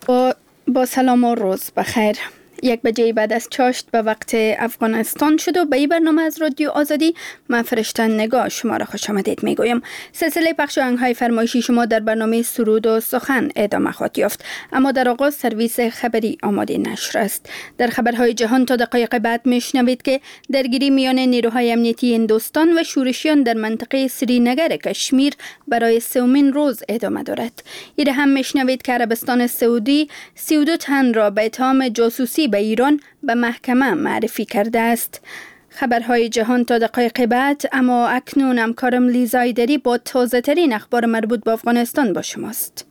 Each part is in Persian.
با سلام و روز بخیر. 1 بجه بعد از چاشت به وقت افغانستان شد و به این برنامه از رادیو آزادی من فرشته نگاه شما را خوش آمدید میگویم. سلسله پخش آهنگ‌های فرمایشی شما در برنامه سرود و سخن ادامه خواهد یافت، اما در آغاز سرویس خبری آماده نشر است. در خبرهای جهان تا دقایق بعد میشنوید که درگیری میان نیروهای امنیتی هندوستان و شورشیان در منطقه سرینگر کشمیر برای سومین روز ادامه دارد. ایره هم میشنوید که عربستان سعودی 32 تن را به اتهام جاسوسی به ایران به محکمه معرفی کرده است. خبرهای جهان تا دقایق بعد، اما اکنون همکارم لیزای دری با تازه ترین اخبار مربوط به افغانستان با شماست.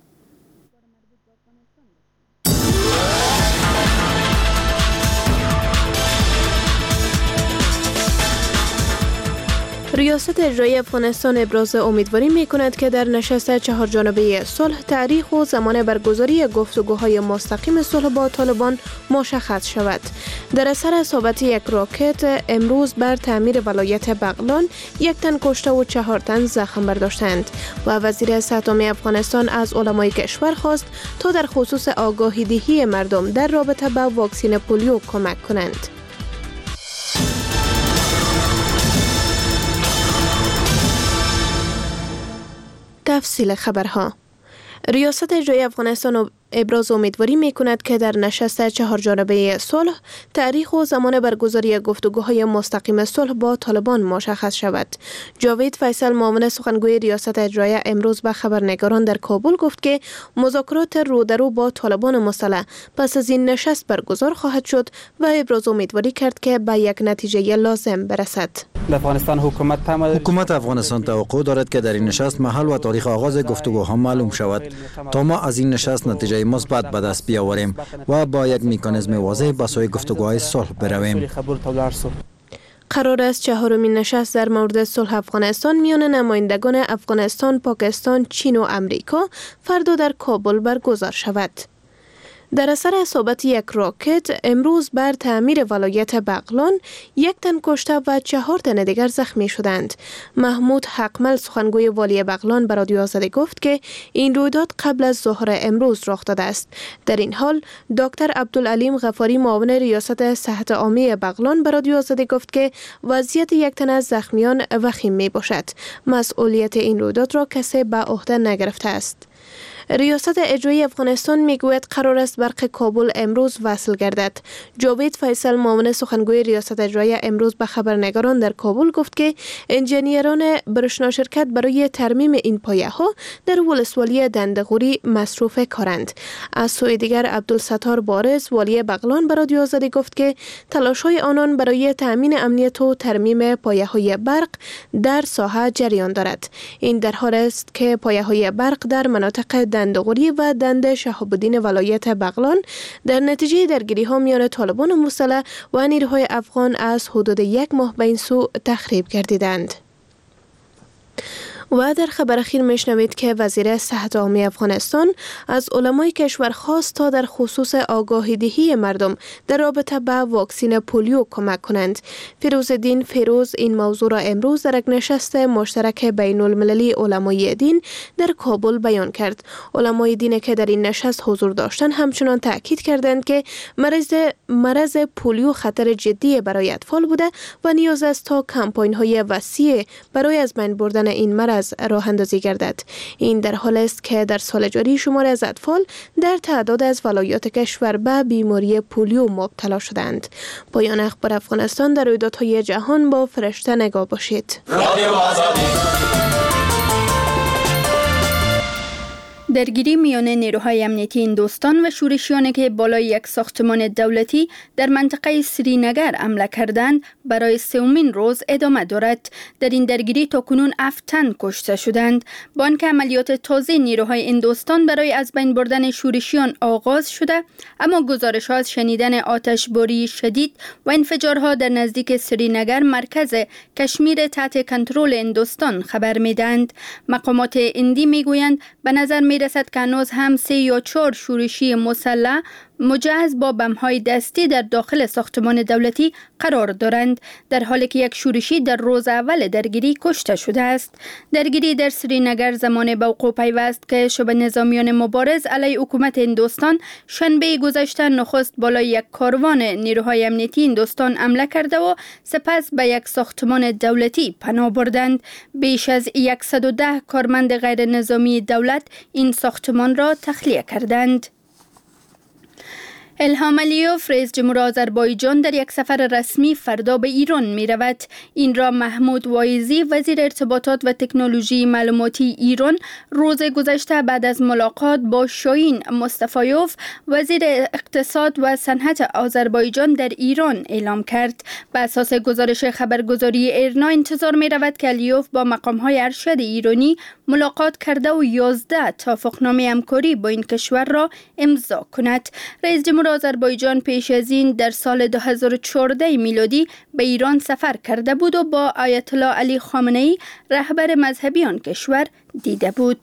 ریاست اجرایی افغانستان ابراز امیدواری می‌کند که در نشست 4 جانبه صلح تاریخ و زمان برگزاری گفتگوهای مستقیم صلح با طالبان مشخص شود. در اثر اصابت یک راکت امروز بر تعمیر ولایت بغلان 1 تن کشته و 4 تن زخم برداشتند و وزیر صحت عامه افغانستان از علمای کشور خواست تا در خصوص آگاهی دهی مردم در رابطه با واکسن پولیو کمک کنند. تفصیل خبرها. ریاست اجرایی افغانستان ابراز امیدواری می کند که در نشست 4 جانبه صلح تاریخ و زمان برگزاری گفتگوهای مستقیم صلح با طالبان مشخص شود. جاوید فیصل معاون سخنگوی ریاست اجرایی امروز به خبرنگاران در کابل گفت که مذاکرات رو در رو با طالبان مسلح پس از این نشست برگزار خواهد شد و ابراز امیدواری کرد که به یک نتیجه لازم برسد. حکومت افغانستان توقع دارد که در این نشست محل و تاریخ آغاز گفتگوها معلوم شود تا ما از این نشست نتیجه مثبت به دست بیاوریم و با یک مکانیزم واضح به سوی گفتگوهای صلح برویم. قرار است 4مین نشست در مورد صلح افغانستان میان نمایندگان افغانستان، پاکستان، چین و امریکا فردا در کابل برگزار شود. در اثر اصابت یک راکت امروز بر تعمیر ولایت بغلان 1 تن کشته و 4 تن دیگر زخمی شدند. محمود حقمل سخنگوی والی بغلان به رادیو آزادی گفت که این رویداد قبل از ظهر امروز رخ داده است. در این حال دکتر عبدالعلیم غفاری معاون ریاست صحت عامه بغلان به رادیو آزادی گفت که وضعیت 1 تن از زخمیان وخیم می باشد. مسئولیت این رویداد را کسی به عهده نگرفته است. ریاست اجرایی افغانستان میگوید قرار است برق کابل امروز وصل گردد. جاوید فیصل معاون سخنگوی ریاست اجرایی امروز به خبرنگاران در کابل گفت که انجینیران برشنا شرکت برای ترمیم این پایه‌ها در ولسوالی دندغوری مصروف کارند. از سوی دیگر عبدالستار بارز والی بغلان به رادیو آزادی گفت که تلاش‌های آنان برای تامین امنیت و ترمیم پایه‌های برق در ساحه جریان دارد. این در حال است که پایه‌های برق در مناطق دندغوری و دند شهاب الدین ولایت بغلان در نتیجه درگیری ها میان طالبان مسلح و نیروهای افغان از حدود 1 ماه به این سو تخریب گردیدند. و در خبر اخیر میشنوید که وزیر صحت عامه افغانستان از علمای کشور خواست تا در خصوص آگاهی دهی مردم در رابطه با واکسن پولیو کمک کنند. فیروزالدین فیروز این موضوع را امروز در یک نشست مشترک بین المللی علمای دین در کابل بیان کرد. علمای دین که در این نشست حضور داشتند همچنان تاکید کردند که مرض پولیو خطر جدی برای اطفال بوده و نیاز است تا کمپاین‌های وسیع برای از بین بردن این مرض راه اندازی گردد. این در حال است که در سال جاری شماری از اطفال در تعداد از ولایات کشور به بیماری پولیو مبتلا شدند. پایان اخبار افغانستان در رویدادهای جهان با فرشته نگاه باشید. درگیری میان نیروهای امنیتی هندوستان و شورشیانی که بالای یک ساختمان دولتی در منطقه سرینگر حمله کردند برای 3مین روز ادامه دارد. در این درگیری تاکنون 7 تن کشته شدند. با آنکه عملیات تازه نیروهای هندوستان برای از بین بردن شورشیان آغاز شده، اما گزارش‌ها از شنیدن آتشباری شدید و انفجارها در نزدیک سرینگر مرکز کشمیر تحت کنترل هندوستان خبر می‌دهند. مقامات هندی می‌گویند به نظر رسد که هنوز هم 3 یا 4 شورشی مسلح مجهز با بم‌های دستی در داخل ساختمان دولتی قرار دارند، در حالی که یک شورشی در روز اول درگیری کشته شده است. درگیری در سرینگر زمان به وقوع پیوست که شبه نظامیان مبارز علیه حکومت هندوستان شنبه گذشته نخست بالای یک کاروان نیروهای امنیتی هندوستان حمله کرده و سپس به یک ساختمان دولتی پناه بردند. بیش از 110 کارمند غیر نظامی دولت این ساختمان را تخلیه کردند. الهام علیوف رئیس جمهور آذربایجان در یک سفر رسمی فردا به ایران می رود. این را محمود وایزی وزیر ارتباطات و تکنولوژی معلوماتی ایران روز گذشته بعد از ملاقات با شاهین مصطفیوف وزیر اقتصاد و صنعت آذربایجان در ایران اعلام کرد. به اساس گزارش خبرگزاری ایرنا انتظار می رود که علیوف با مقام‌های ارشد ایرانی ملاقات کرده و 11 توافقنامه همکاری با این کشور را امضا کند. رئیس جمهور آذربایجان پیش از این در سال 2014 میلادی به ایران سفر کرده بود و با آیت الله علی خامنه‌ای رهبر مذهبی آن کشور دیده بود.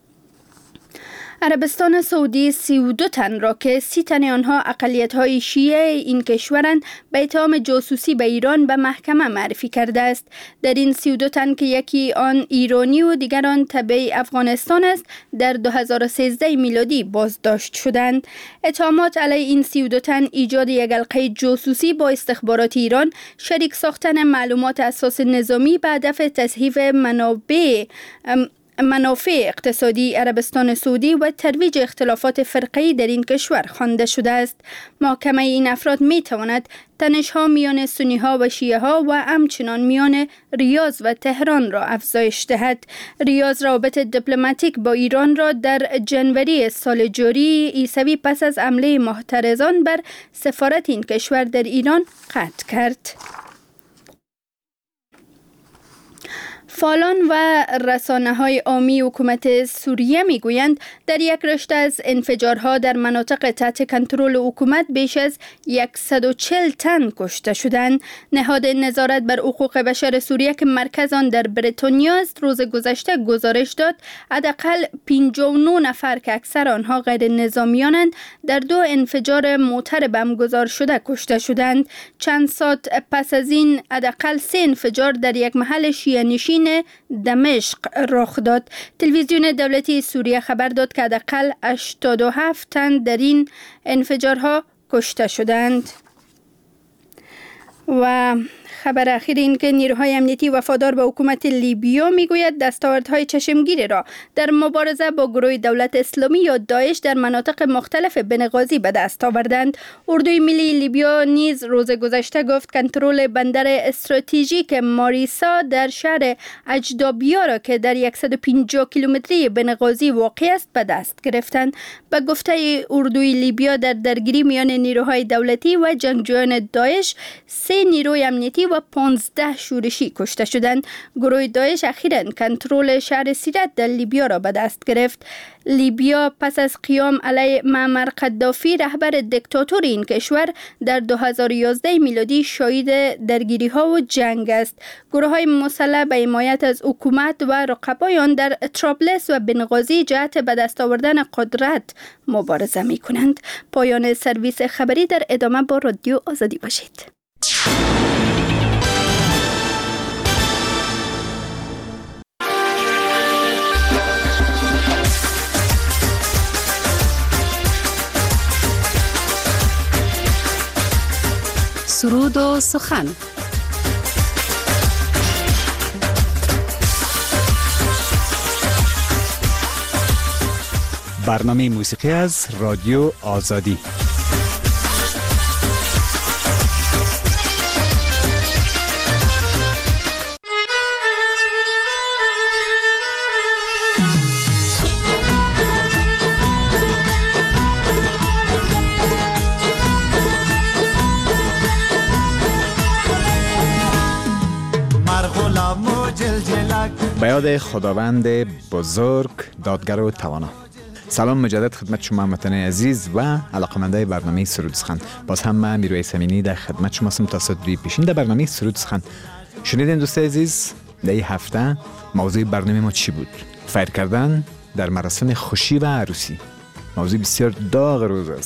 عربستان سعودی 32 تن را که 30 تن آنها اقلیت‌های شیعه این کشورند به اتهام جاسوسی به ایران به محکمه معرفی کرده است. در این 32 تن که یکی آن ایرانی و دیگر آن تبع افغانستان است در 2013 میلادی بازداشت شدند. اتهامات علیه این 32 تن ایجاد یک حلقه جاسوسی با استخبارات ایران، شریک ساختن معلومات اساس نظامی به هدف تضعیف منافع اقتصادی عربستان سعودی و ترویج اختلافات فرقه‌ای در این کشور خوانده شده است. محاکمه این افراد می تواند تنش‌ها میان سنی‌ها و شیعه‌ها و همچنان میان ریاض و تهران را افزایش دهد. ریاض روابط دیپلماتیک با ایران را در جنوری سال جاری عیسوی پس از حمله معترضان بر سفارت این کشور در ایران قطع کرد. فعالان و رسانه‌های عامی حکومت سوریه می‌گویند در یک رشته از انفجارها در مناطق تحت کنترل حکومت بیش از 140 تن کشته شدند. نهاد نظارت بر حقوق بشر سوریه که مرکز آن در بریتانیا است روز گذشته گزارش داد حداقل 59 نفر که اکثر آنها غیر نظامیانند در 2 انفجار موتر بمبگذار شده کشته شدند. چند ساعت پس از این حداقل 3 انفجار در یک محل شیعه نشین دمشق رخ داد. تلویزیون دولتی سوریه خبر داد که حداقل 87 تن در این انفجارها کشته شدند. و خبر اخیر این که نیروهای امنیتی وفادار به حکومت لیبیا میگوید دستاوردهای چشمگیری را در مبارزه با گروه دولت اسلامی یا داعش در مناطق مختلف بنغازی به دست آوردند. اردوی ملی لیبیا نیز روز گذشته گفت کنترل بندر استراتژیک ماریسا در شهر اجدابیا را که در 150 کیلومتری بنغازی واقع است به دست گرفتند. به گفته اردوی لیبیا در درگیری میان نیروهای دولتی و جنگجویان داعش 3 نیروی امنیتی و 15 شورشی کشته شدند. گروه داعش اخیراً کنترل شهر سیرت در لیبیا را به دست گرفت. لیبیا پس از قیام علیه معمر قدافی رهبر دیکتاتور این کشور در 2011 میلادی شاهد درگیری ها و جنگ است. گروه های مسلح به حمایت از حکومت و رقبای آن در طرابلس و بنغازی جهت به دست آوردن قدرت مبارزه می کنند. پایان سرویس خبری، در ادامه با رادیو آزادی باشید. سرود و سخن. برنامه موسیقی از رادیو آزادی. به یاد خداوند بزرگ، دادگر و توانا. سلام مجدد خدمت شما هموطنان عزیز و علاقه‌مندان برنامه سرود سخن. باز هم من میرویس امینی در خدمت شما هستم تا ساعت 2 پیشین در برنامه سرود سخن. شنیدین دوستان عزیز، در این هفته موضوع برنامه ما چی بود؟ فیر کردن در مراسم خوشی و عروسی. موضوع بسیار داغ روز است.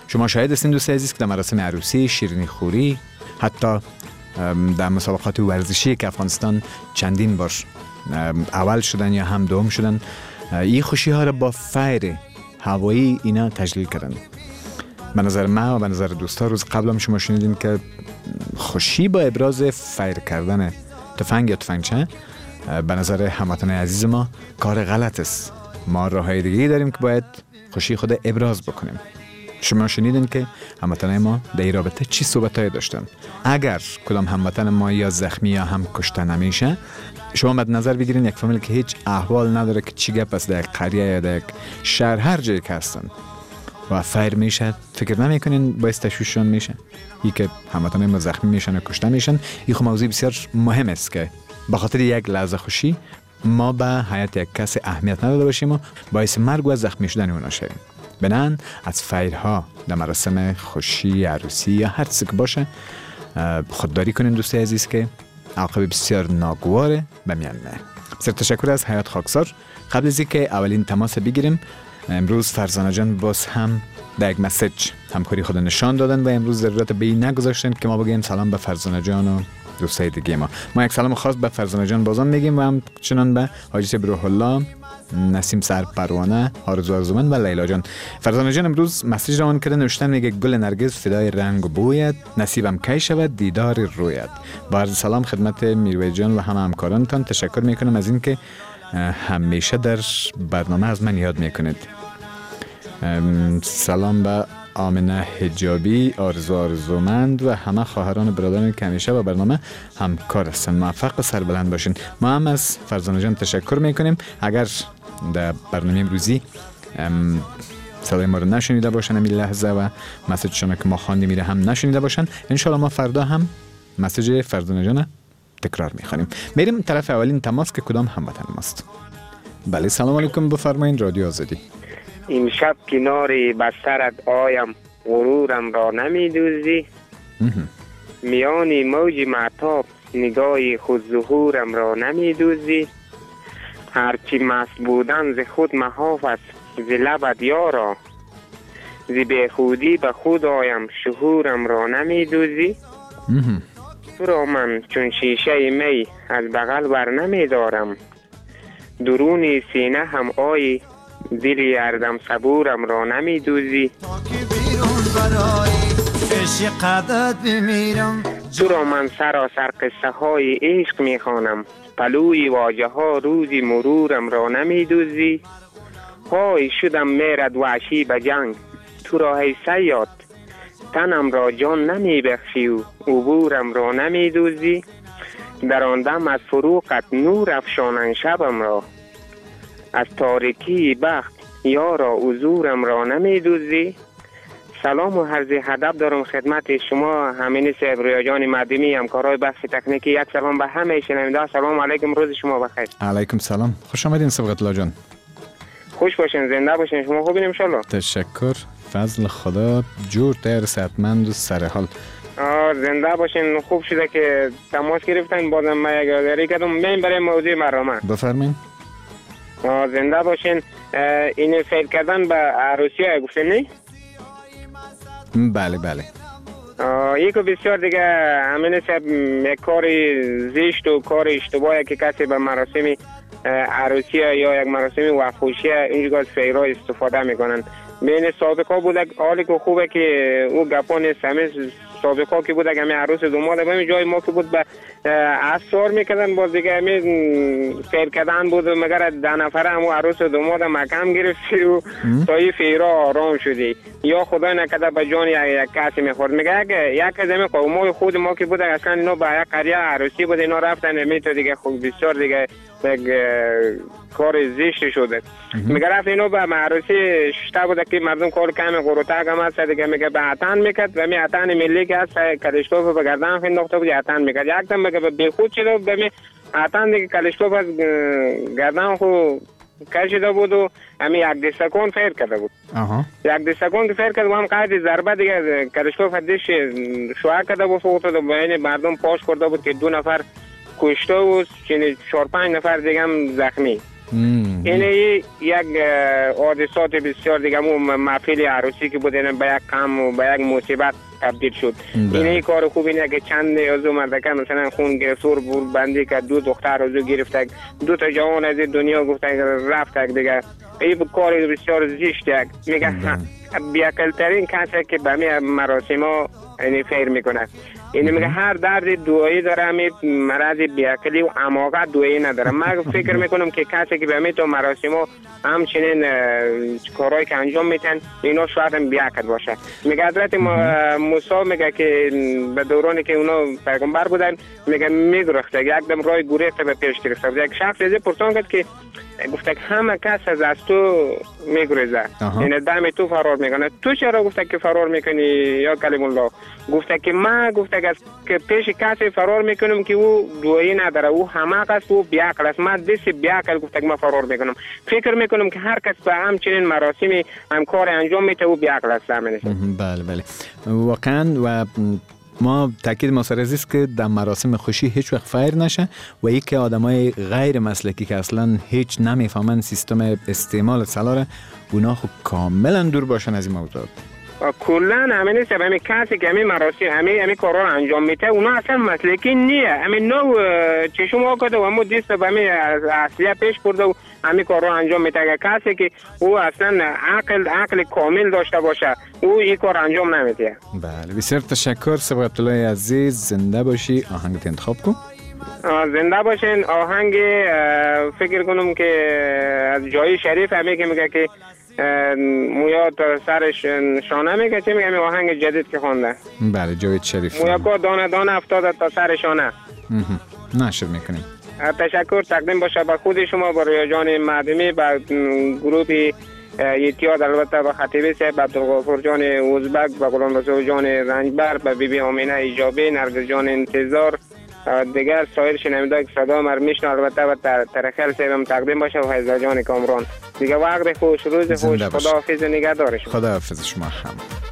شما شاهد هستین دوست عزیز که در مراسم عروسی، شیرینی خوری، حتی در مسابقات ورزشی که افغانستان چندین بار اول شدن یا هم دوم شدن، این خوشی ها را با فیر هوایی اینا تجلیل کردن. به نظر من و به نظر دوستا روز قبل هم شما شنیدین که خوشی با ابراز فیر کردن تفنگ یا تفنگچه به نظر هموطن عزیز ما کار غلط است. ما راههای دیگه داریم که باید خوشی خود ابراز بکنیم. شما شنیدین که هموطن ما در این رابطه چی صحبتایی داشتن. اگر کدام هموطن ما یا زخمی یا هم کشته نمیشه، شما مد نظر بگیرین یک فامیل که هیچ احوال نداره که چی گپ است در یک قریه یا در یک شهر هر جایی که هستن و فیر میشه، فکر نمیکنین باعث تشویششون میشه؟ ای که هموطن ما زخمی میشن و کشته میشن، این خب موضوع بسیار مهم است که به خاطر یک لحظه خوشی ما به حیات یک کس اهمیت نداده باشیم و باعث مرگ و زخمی شدن اونا شویم. بنان از فیرها در مراسم خوشی، عروسی یا هر چیزی که باشه خودداری کنین دوستی عزیز که عواقب بسیار ناگوار به میان میاد. بسیار تشکر از حیات خاکسار. قبل از اینکه اولین تماس بگیریم، امروز فرزانه جان باز هم در یک مسیج همکاری خود نشان دادن و امروز ضرورت به این نگذاشتن که ما بگیم سلام به فرزانه جان و دوستای دیگه ما یک سلام خاص به فرزانه جان بازم میگیم و همچنان به حاجی روح الله، نسیم سر پروانه، آرزو ارزومند و لیلا جان. فرزانه جان امروز مسیج روان کرده، نوشتن میگه گل نرگس فدای رنگ و بویت، نصیبم کی شود دیدار رویت. با عرض سلام خدمت میروی جان و همه همکارانتان، تشکر میکنم از اینکه همیشه در برنامه از من یاد میکنید. سلام به آمنه حجابی، آرزو ارزومند و همه خواهران و برادران که همیشه با برنامه همکار هستن. موفق و سربلند باشین. ما هم از فرزانه جان تشکر میکنیم. اگر در برنامه امروزی صدای ما رو نشنیده باشن این لحظه و مسیج شما که ما خواندیم میره هم نشنیده باشن، انشالله ما فردا هم مسیج فرزانه جان تکرار میخوانیم. میریم طرف اولین تماس که کدام هموطن ماست. بله سلام علیکم، بفرمایید. رادیو آزادی. این شب کناری بسترت آیم، غرورم را نمیدوزی. میانی موج معتاب نگاهی خود ظهورم را نمیدوزی. هرچی مست بودن ز خود محاف است ز لبت یارا، ز بیخودی به خود آیم شهورم را نمیدوزی. تو را من چون شیشه می از بغل بر نمیدارم، درون سینه هم آی دل یاردم صبورم را نمیدوزی. تو را من سراسر قصه های عشق میخوانم، پلوی واجه ها روزی مرورم را نمیدوزی. های شدم میرد وحشی به جنگ، تو را ای صیاد تنم را جان نمیبخشی و عبورم را نمیدوزی. در آن دم از فروقت نور افشانن شبم را، از تاریکی بخت یارا حضورم را نمیدوزی. سلام و عرض ادب دارم خدمت شما همین صاحب رویا جان مدنی، همکارای بخش تکنیکی. یک سلام به همه شنونده. سلام علیکم، روز شما بخیر. علیکم سلام، خوش آمدین صبغت الله جان. خوش باشین، زنده باشین. شما خوبین ان شاء الله؟ تشکر، فضل خدا، جور تر، صحتمند و سر حال. زنده باشین. خوب شده که تماس گرفتن. بازم من یک یادآوری کردم من برای موضوع برنامه. بفرمایید. زنده باشین. این فعل کردن به عروسی های گفتین نه؟ بله بله. یکو بسیار دیگه همین صاحب یک کار زشت و کار اشتباهی که کسی به مراسم عروسی یا یک مراسم وفوشی اینجور از فعل‌ها استفاده میکنن. بین سابقا بود حالی که خوبه که او گپا نیست. همین سابقا که بود همین عروس دوماد همین جای ما که بود به اسوار میکردن، باز دیگه همین فعل کردن بود مگر 10 نفره همون عروس دوماد مکم گرفتی و تا این فعلا آرام شدی یا خدای نکرده به جان یک کسی میخورد. میگه یک از همین قومای خود ما که بود اصلا اینا به یک قریه عروسی بود اینا رفتن همین تو دیگه خوب بسیار دیگه کار زشت شده. میگه رفت اینو به عروسی شتا بود که مردم کار کم قروتک هم هست دیگه. میگه به عطن میکرد و می عطن ملی که هست کلشتوف به گردن انداخته بود عطن میکرد. یک دم میگه به خود شده به عطن دیگه کلشتوف از گردن خو کشیده بود و همین یک دستکون فیر کرده بود. یک دستکون که فیر کرده و هم قاعد ضربه دیگه کلشتوف دش شوها کرده بود فوت و بین مردم پاش کرده بود که 2 نفر کشته و 4-5 نفر دیگه هم زخمی. این یک حادثات بسیار دیگه محفل عروسی که بود به یک غم و به یک مصیبت تبدیل شد. این کار خوب اینه که چند از مردکه مثلا خون گرفتور بود بندی که 2 دختر از گرفته 2 تا جوان از دنیا گفته رفت دیگه. این کار بسیار زشت میگه بیاکلترین کسی که به می مراسم ها یعنی فیر میکنه. این میگه هر درد دوایی داره، همین مرض بیاکلی و حماقت دوایی نداره. من فکر میکنم که کسی که به می تو مراسم ها همچنین کارهایی که انجام میتن اینا شاید هم بیاکل باشه. میگه حضرت موسی میگه که به دورانی که اونا پیغمبر بودن میگه میگرخته یکدم راه گریخته به پیش گرفته. یک شخص از پرسان کرد که گفته که همه کس از تو میگریزه، یعنی دم تو فرار میکنه، تو چرا گفته که فرار میکنی یا کلیم الله؟ گفته که من گفته که پیش کسی فرار میکنم که او دوایی نداره، او همه کس او بیعقل است، من دست بیعقل گفته که من فرار میکنم. فکر میکنم که هر کس به همچنین مراسمی هم کار انجام میده او بیعقل است. بله بله واقعا. و ما تاکید ما سر است که در مراسم خوشی هیچ وقت فایر نشه و یکی آدمای غیر مسلکی که اصلا هیچ نمیفهمن سیستم استعمال سلاره اونا خب کاملا دور باشن از این موضوع. کلا همین است. همین کسی که همین مراسم همین کارا رو انجام میده اونا اصلا مسلکی نیه. همین نو چشم آکده و همون دست به همین اصلیه پیش برده و همین کارا رو انجام میده. کسی که او اصلا عقل کامل داشته باشه او این کار انجام نمیده. بله بسیار تشکر سبق عبدالله عزیز. زنده باشی. آهنگت انتخاب کن. زنده باشین. آهنگ فکر کنم که از جای شریف همین که میگه که مویا تا سرش شانه میگه چه میگه آهنگ جدید که خونده. بله جاوید شریف. مویا که دانه دانه افتاده تا سر شانه. نشر میکنیم. تشکر تقدیم باشه به خود شما، با رویا جان معدمی، به گروه اتحاد، البته به خطیبی صاحب، به عبدالغفور جان ازبک، به غلام رسول جان رنجبر، به بیبی آمینه ایجابی، نرگس جان انتظار، دیگر سایر شنوندگان که صدا ما میشنن، البته و ترخیل صاحبم تقدیم باشه و حیزا جان کامران. دیگه وقت خوش، روز خوش، خداحافظ و نگهدار شما. خداحافظ شما هم.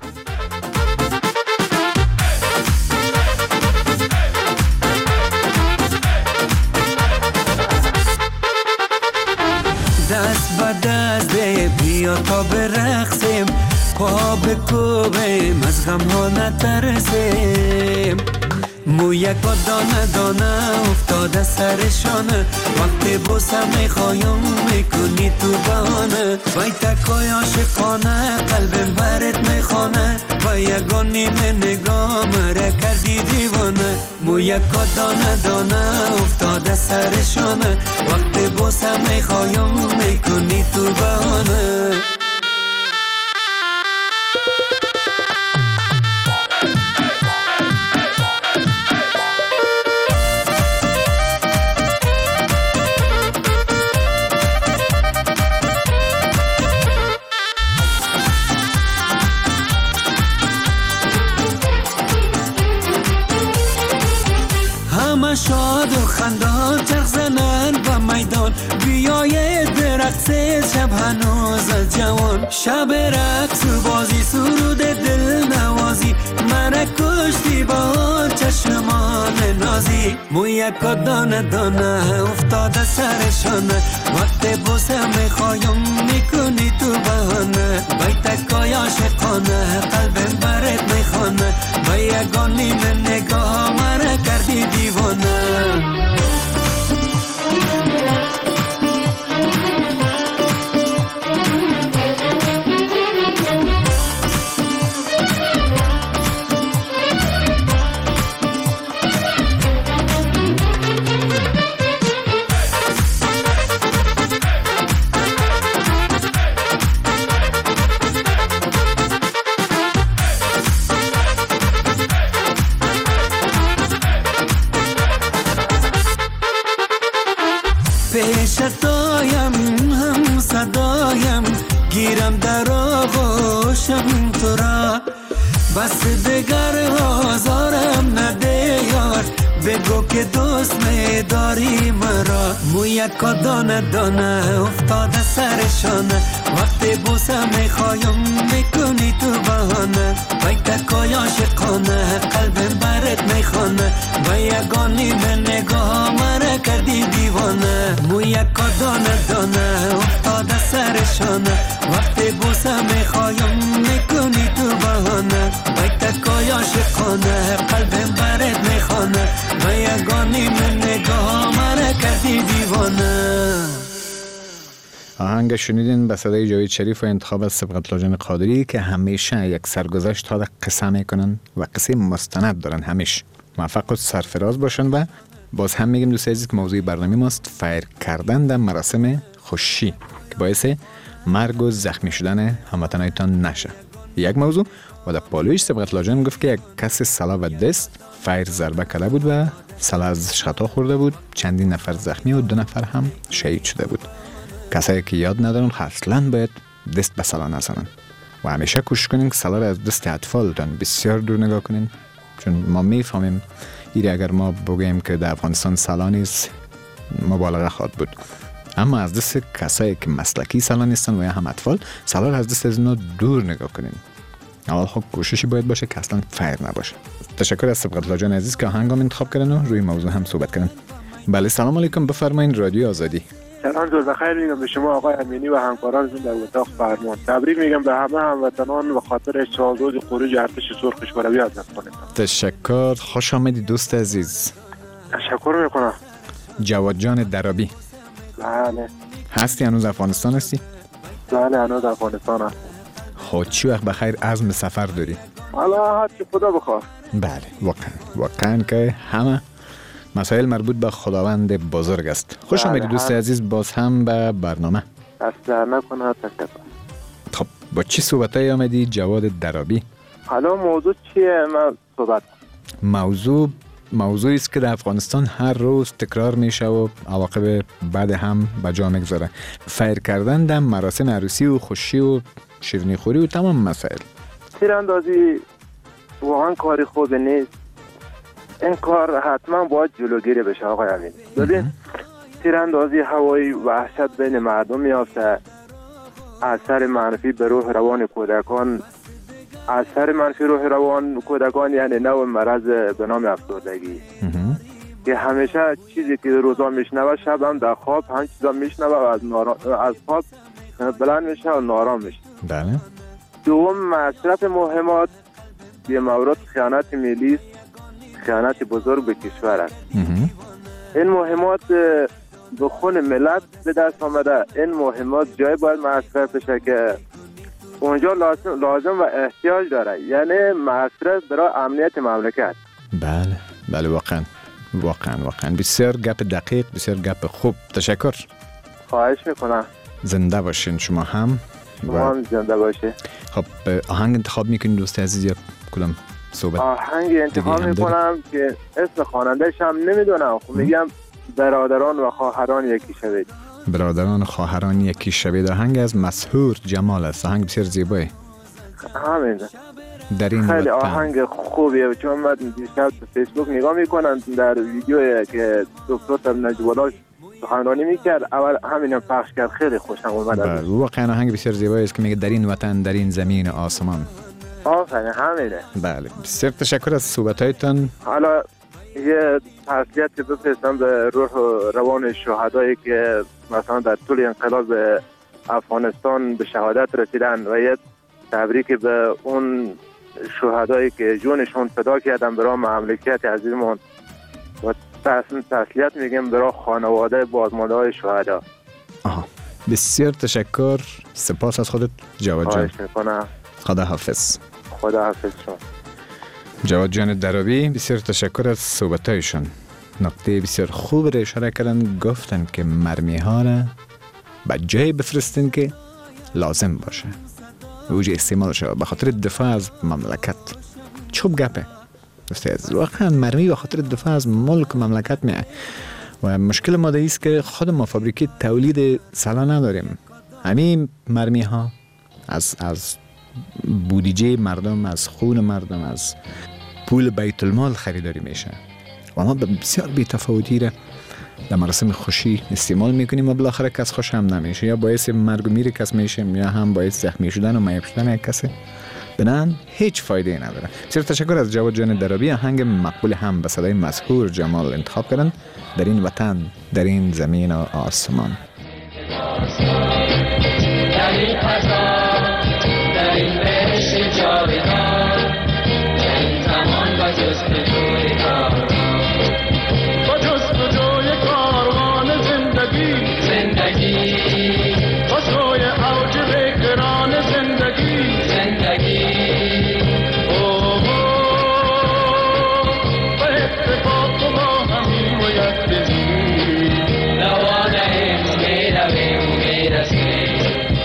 دست به دست بیا تا برقصیم، پا بکوبیم از غم ها نترسیم. مویک با دانه دانه افتاده سرشانه، وقتی بوسه میخوایم میکنی تو بانه. وای تکای عاشقانه قلبم برت میخوانه، و یگان نیمه نگاه مره کردی دیوانه. مویک با دانه دانه افتاده سرشانه، وقتی بوسه میخوایم میکنی تو بانه. شاد و خندان چرخ زنن و میدان، بیاید رقص شب هنوز از جوان. شب رقص و بازی سرود دل نوازی، من کشتی با چشمان نازی. مویکا دانه دانه افتاده سرشانه، وقت بوسه میخوایم میکنی تو بهانه. بیتکای عاشقانه قلبم برت میخوانه، و یگان نیمه نگاه مره کردی دیوانه. پیشتایم هم صدایم، گیرم در آغوشم تو را. بس دگر آزارم نده یار، بگو که دوست می‌داری مرا. مویکا دانه دانه افتاده سرشانه، وقتی بوسه میخوایم میکنی تو بهانه. بیتکای عاشقانه قلبم برات میخوانه، با یگانی به نگاه مرا کردی دیوانه. مویکا دانه دانه افتاده سرشانه، وقتی بوسه میخوایم میکنی تو بهانه. بیتکای عاشقانه قلبم برات میخوانه، با یگانی به نگاه مرا کردی دیوانه. آهنگ شنیدین به صدای جاوید شریف و انتخاب از سبقت لاجان قادری که همیشه یک سرگذشت ها قصه میکنن و قصه مستند دارن. همیشه موفق و سرفراز باشن. و باز هم میگیم دوست عزیز که موضوع برنامه ماست فیر کردن در مراسم خوشی که باعث مرگ و زخمی شدن هموطنایتان نشه. یک موضوع و در پالویش سبقت لاجان گفت که یک کس سلا و دست فیر ضربه کرده بود و سلا از خطا خورده بود، چندین نفر زخمی و 2 نفر هم شهید شده بود. کسایی که یاد ندارن اصلا باید دست به سلا نزنن و همیشه کوشش کنین که سلا را از دست اطفالتان بسیار دور نگاه کنین، چون ما میفهمیم ایره اگر ما بگیم که در افغانستان سلا نیست مبالغه خواهد بود، اما از دست کسایی که مسلکی سلا نیستن و یا هم اطفال سلا را از دست از اینا دور نگاه کنین. اول خب کوششی باید باشه که اصلا فیر نباشه. تشکر از سبقت لاجان عزیز که آهنگام انتخاب کردن و روی موضوع هم صحبت کردن. بله سلام علیکم، بفرمایین. رادیو آزادی. سلام زور بخیر میگم به شما آقای امینی و همکارانتون در اتاق فرمان. تبریک میگم به همه هموطنان و خاطر 4 روز خروج ارتش سرخ کشوروی از افغانستان. تشکر، خوش آمدی دوست عزیز. تشکر میکنم. جواد جان درابی. بله. هستی هنوز افغانستان هستی؟ بله هنوز افغانستان هستم. خود چی وقت بخیر عزم سفر داری؟ حالا هر چی خدا بخواد. بله واقعا که همه مسائل مربوط به خداوند بزرگ است. خوش آمدید دوست عزیز باز هم به برنامه. اصلا نکنه. تشکر. خب با چی صحبتایی آمدی جواد درابی؟ حالا موضوع چیه؟ من صحبت موضوعی است که در افغانستان هر روز تکرار میشه و عواقب بعد هم به جا میگذاره. فیر کردن در مراسم عروسی و خوشی و شیرینی خوری و تمام مسائل. تیراندازی واقعا کاری خوب نیست. این کار حتما باید جلوگیری بشه آقای امین. ببین تیراندازی هوایی وحشت بین مردم میافته، اثر منفی به روح روان کودکان، اثر منفی روح روان کودکان یعنی نوع مرض به نام افسردگی که همیشه چیزی که روزا میشنوه شب هم در خواب هم چیزا میشنوه و از خواب بلند میشه و نارام میشه. بله. دوم مصرف مهمات یه مورد خیانت ملی است، خیانت بزرگ به کشور است. این مهمات به خون ملت به دست آمده. این مهمات جای باید مصرف بشه که اونجا لازم و احتیاج داره، یعنی مصرف برای امنیت مملکت. بله واقعا بسیار گپ دقیق، بسیار گپ خوب. تشکر. خواهش میکنم. زنده باشین شما هم. شما هم زنده باشه. خب آهنگ انتخاب میکنین دوست عزیز یا کدام صحبت؟ آهنگ انتخاب میکنم که اسم خواننده‌اش هم نمیدونم. خب میگم برادران و خواهران یکی شوید. برادران و خواهران یکی شوید. آهنگ از مسحور جمال است. آهنگ بسیار زیبایی. همین. در این خیلی آهنگ خوبیه، چون من دیشب تو فیسبوک نگاه میکنم در ویدیویی که دکتر نجیب‌الله سخنرانی میکرد، اول همینم پخش کرد، خیلی خوشم اومد. واقعا آهنگ بسیار زیبایی است که میگه در این وطن، در این زمین آسمان. آفرین همینه. بله بسیار تشکر از صحبتایتان. حالا یه تسلیت بفرستم به روح و روان شهدایی که مثلا در طول انقلاب افغانستان به شهادت رسیدن و یه تبریک به اون شهدایی که جونشون فدا کردن برای مملکت عزیزمون و تسلیت میگم برای خانواده بازمانده شهدا. بسیار تشکر. سپاس از خودت جواد جان. خدا حافظ. خدا حافظ شما. جواد جان درابی بسیار تشکر از صحبتایشون. نکته بسیار خوب را اشاره کردن، گفتن که مرمی ها را به جای بفرستین که لازم باشه اوج استعمال شود به خاطر دفاع از مملکت. چوب گپه واقعا مرمی به خاطر دفاع از ملک مملکت میه و مشکل ما است که خود ما فابریکه تولید سلا نداریم. همین مرمی ها از بودجه مردم، از خون مردم، از پول بیت المال خریداری میشه. و ما بسیار بی‌تفاوتی را در مراسم خوشی استعمال میکنیم و بالاخره کس خوش هم نمیشه، یا باعث مرگ و میر کس میشه یا هم باعث زخمی شدن و معیب شدن یک کسی. بنان هیچ فایده نداره. بسیار تشکر از جواد جان درابی. آهنگ مقبول هم به صدای مشهور جمال انتخاب کردند. در این وطن، در این زمین و آسمان. در این فضا، در این بهشت جاودان، در این زمان و جستجوی کاروان، با جستجوی کاروان زندگی با سوی اوج بکران زندگی به اتفاق با همین و یک دلی روانه میرویم و میرسیم.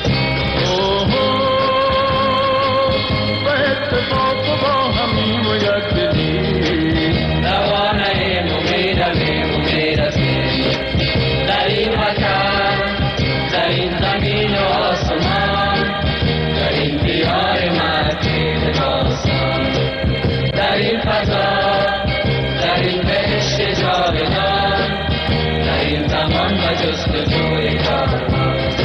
به اتفاق با همین و یک دلی روانه میرویم و میرسیم. در این وطن، در این زمین و آسمان، در این دیار مکه داستان، در این فضا، در این بهشت جاودان، در این زمان و جستجوی کاروان.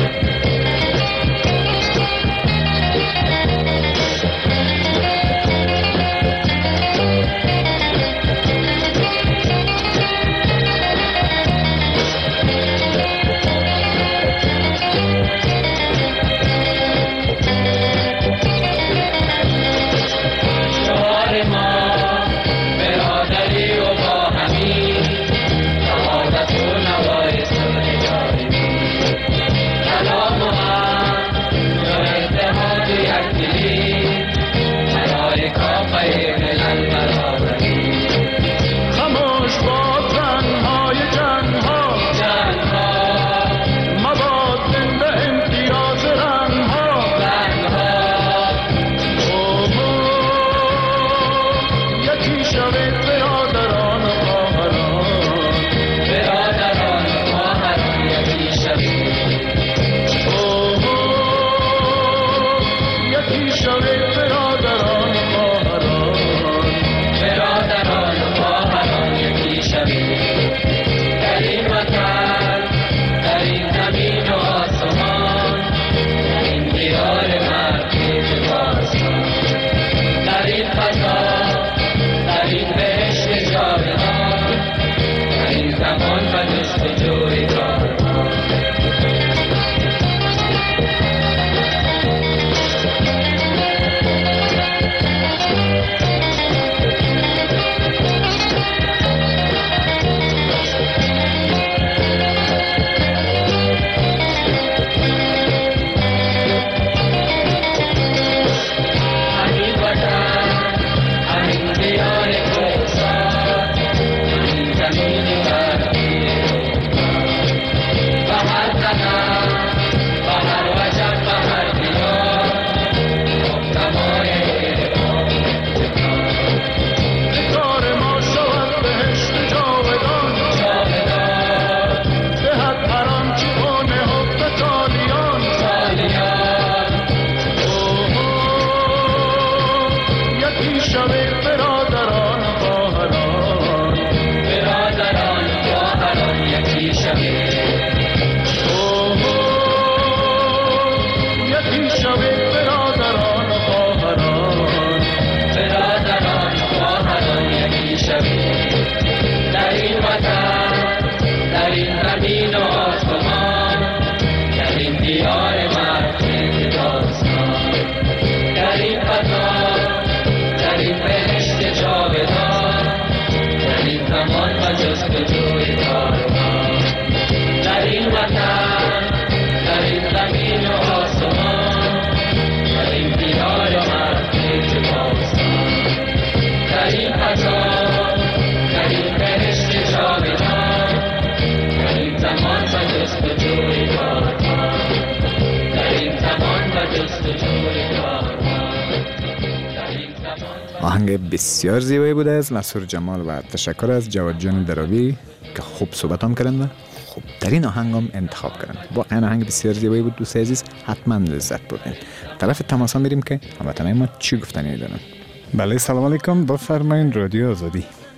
آهنگ بسیار زیبایی بوده از مسهور جمال و تشکر از جواد جان دراوی که خوب صحبت هم کردن و خوب در این آهنگ هم انتخاب کردن. واقعا آهنگ بسیار زیبایی بود دوست عزیز، حتما لذت بردین. طرف تماس میریم که هموطنان ما چی گفتنی دارن. بله سلام علیکم، بفرمایید رادیو آزادی.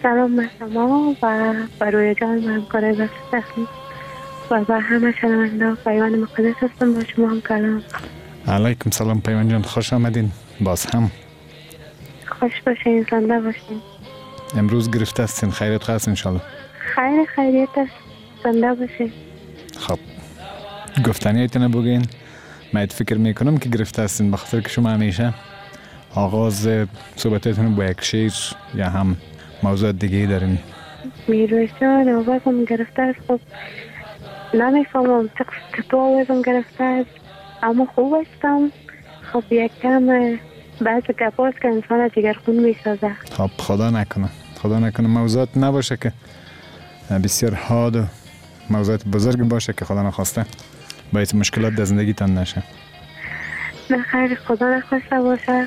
سلام به شما و برای جان و همکار بسیاری و به همه شنونده پیوند مقدس هستم. با شما هم کلام. علیکم سلام پیوند جان، خوش آمدین. باز هم خوش باشین، زنده باشین. امروز گرفته هستین، خیریت هست انشالله؟ خیریت است، زنده باشین. خب گفتنی ایتونه بگین. من فکر میکنم که گرفته هستین بخاطر که شما همیشه آغاز صحبتتون با یک شعر یا هم موضوع دیگه دارین. میرویس جان آوازم گرفته است. خب نمیفهمم تو آوازم گرفته است، اما خوب استم. خب یک کم بعض گپاست که انسان جگرخون میسازه. خب خدا نکنه موضوعات نباشه که بسیار حاد و موضوعات بزرگ باشه که خدا نخواسته باید مشکلات در زندگیتان نشه. نه خیر، خدا نخواسته باشه.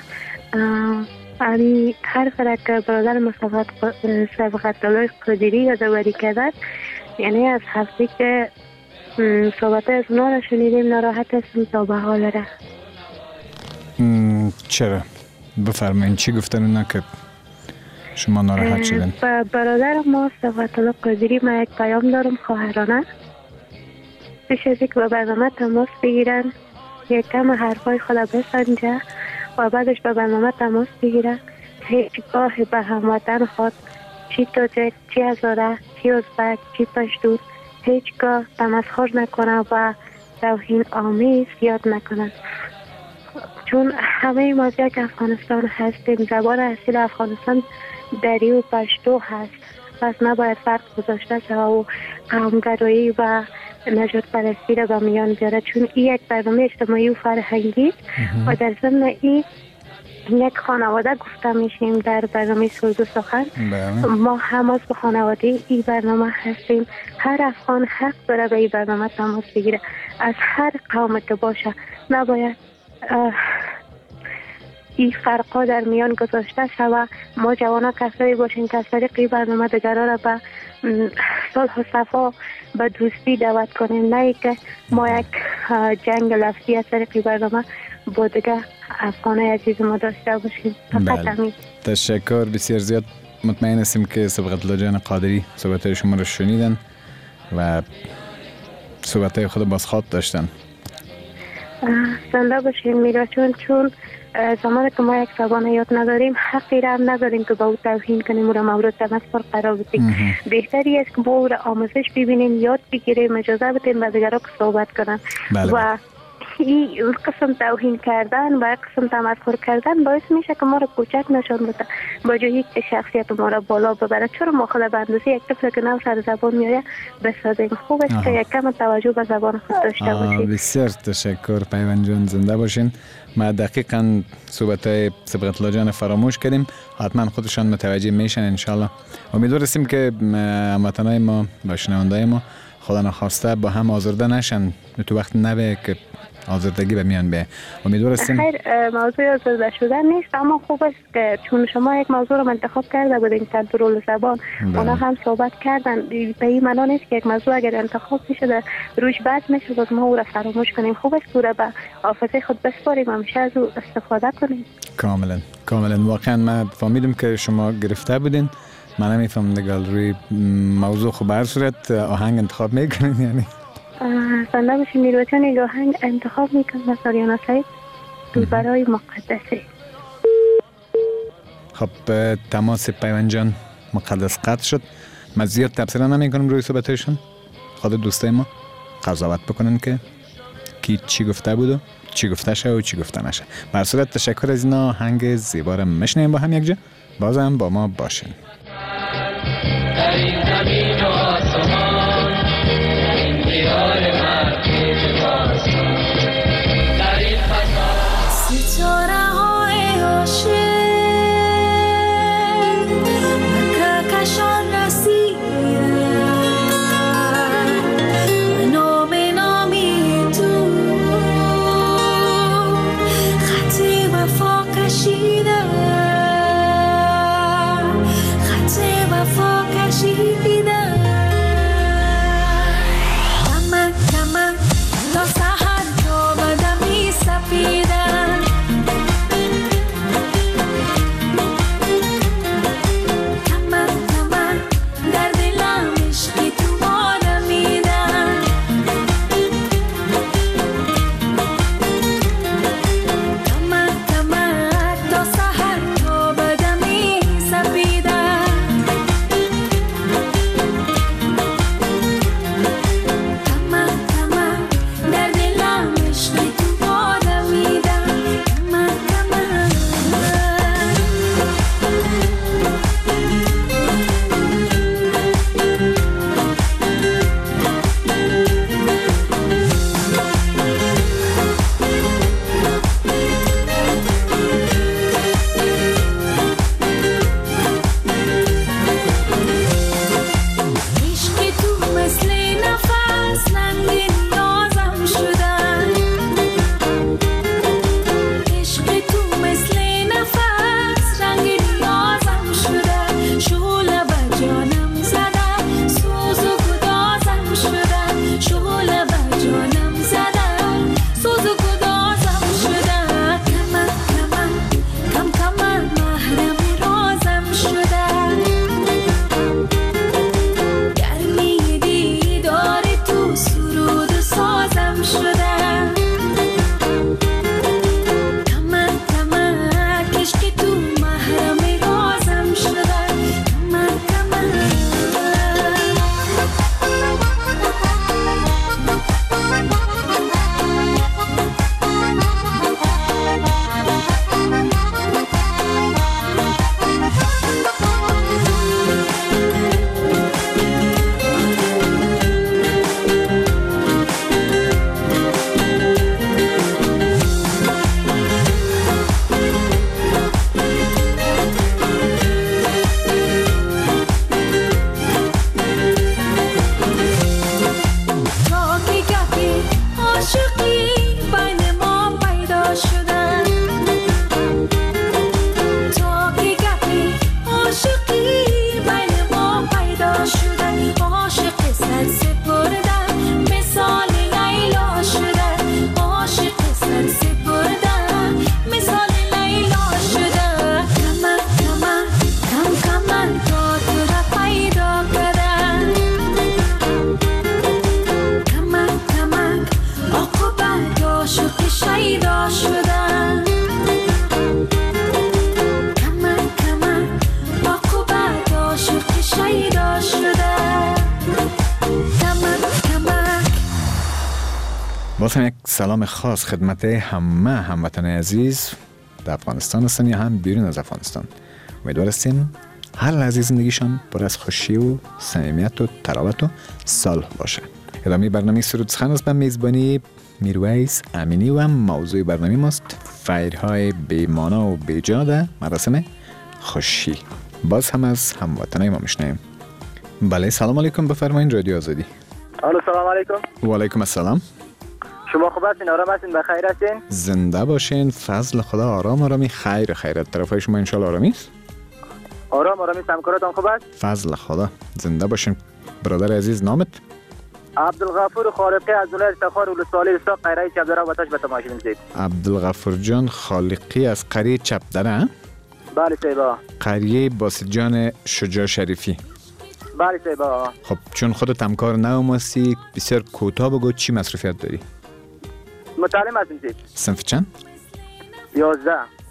هر فرق که برادر صبغت الله قادری یادآوری کرد، یعنی از هفته که صحبت از اونا را شنیدیم ناراحت هستم تا به حال را. چرا؟ بفرمایین چی گفتن اونا که شما ناراحت شدین؟ برادر ما صبغت الله قادری، ما یک پیام دارم خواهرانه. پیش از اینکه به برنامه تماس بگیرن یک کم حرفای خود بسنجه و بعدش به برنامه تماس بگیرن. هیچگاه به هموطن خود چی تاجک، چی هزاره، چی ازبک، چی پشتون هیچگاه تمسخر نکنه و توهین آمیز یاد نکنن. چون همه ما که افغانستان هستیم، زبان اصیل افغانستان دری و پشتو هست، پس نباید فرق گذاشته شود و قومگرایی و نجات پرستی را به میان بیاره، چون این یک برنامه اجتماعی و فرهنگی و در ضمن این یک خانواده گفته میشیم در برنامه سرود و سخن. ما هم از به خانواده این برنامه هستیم. هر افغان حق داره به این برنامه تماس بگیره، از هر قوم که باشه. نباید این فرقا در میان گذاشته شود. ما جوانا کسایی باشیم که از طریق این برنامه دیگرها را به صلح و صفا به دوستی دعوت کنیم، نه که ما یک جنگ لفظی از طریق این برنامه با دیگه افغانای عزیز ما داشته باشیم. بله. تشکر بسیار زیاد. مطمئن هستیم که صبغت الله جان قادری صحبت‌های شما رو شنیدن و صحبت‌های خود بازخواد داشتن. زنده باشین میرا، چون زمانی که ما یک زبان یاد نداریم حقی را هم نداریم که با او توهین کنیم و را مورد تمسخر قرار بدیم. بهتری است که با او را آموزش ببینیم، یاد بگیریم، اجازه بدیم به دیگران که صحبت کنن. بله. و این قسم توهین کردن و قسم تمسخر کردن باعث میشه که ما را کوچک نشان بده، با جایی که شخصیت ما را بالا ببره. چرا ما خود به اندازه یک طفل که نو سر زبان میاره بسازیم؟ خوب است که یک کم توجه به زبان خود داشته باشیم. بسیار تشکر پیوند جان، زنده باشین. ما دقیقاً صحبت‌های صبغت الله جان فراموش کردیم، حتما خودشان متوجه میشن انشالله. امیدوار هستیم که هموطنای ما و شنوندای ما خدا نخواسته با هم آزرده نشن، تو وقت نبه که آزردگی به میان بیه. امیدوار هستیم. خیر، موضوع آزرده شدن نیست، اما خوب است که چون شما یک موضوع رو انتخاب کرده بودین، کنترل زبان، اونا هم صحبت کردن. به این معنا نیست که یک موضوع اگر انتخاب میشه در روش بد میشه باز ما او را فراموش کنیم. خوب است که به حافظه خود بسپاریم، همیشه از او استفاده کنیم. کاملا واقعا من فهمیدم که شما گرفته بودین. من نمیفهم دیگه روی موضوع خب هر صورت آهنگ انتخاب میکنین، یعنی زنده باشین نیروتان. این آهنگ انتخاب میکنم از آریانا سعید، برای مقدسه. خب تماس پیوند جان مقدس قطع شد. من زیاد تبصره نمیکنم روی صحبتایشون. خود دوستای ما قضاوت بکنن که کی چی گفته بود و چی گفته شه و چی گفته نشه. بر صورت تشکر از این آهنگ زیبا را میشنیم با هم یک جا. بازم با ما باشین. در این زمین و آسمان، این دیار مرکز باستان، در این فضا ستاره های عاشق به کهکشان رسیدن و نام نامی تو خط وفا کشیدن، خط وفا کشیدن. من شیدا شدن کمک کمک عاقبت عاشق که شیدا شدن کمک کمک. باز هم یک سلام خاص خدمت همه هموطن عزیز در افغانستان هستن یا هم بیرون از افغانستان. امیدوار هستیم هر لحظه زندگیشان پر از خوشی و صمیمیت و تراوت و صلح باشه. ادامه برنامه سرود سخن است به میزبانی میرویس امینی و موضوع برنامه ماست فیرهای بی‌مانا و بی‌جا در مراسم خوشی. باز هم از هموطنای ما میشنویم. بله سلام علیکم، بفرمایید رادیو آزادی. الو سلام علیکم. و علیکم السلام. شما خوب هستین؟ آرام هستین؟ بخیر هستین؟ زنده باشین. فضل خدا آرامی خیر طرفای شما ان شاء الله آرامی است؟ آرامی همکاراتون خوب است؟ فضل خدا. زنده باشین. برادر عزیز نامت؟ عبدالغفور خالقی از ولایت تخار ولسوالی استاد قیره چپدره و باتش به تماشا می‌رسید. عبدالغفور جان خالقی از قریه چپدره؟ بله سیبا. قریه باسط جان شجاع شریفی. بله سیبا. خب چون خودت همکار نوم هستی بسیار کوتاه بگو چی مصروفیت داری؟ متعلم هستیم سید. صنف چند؟ 11.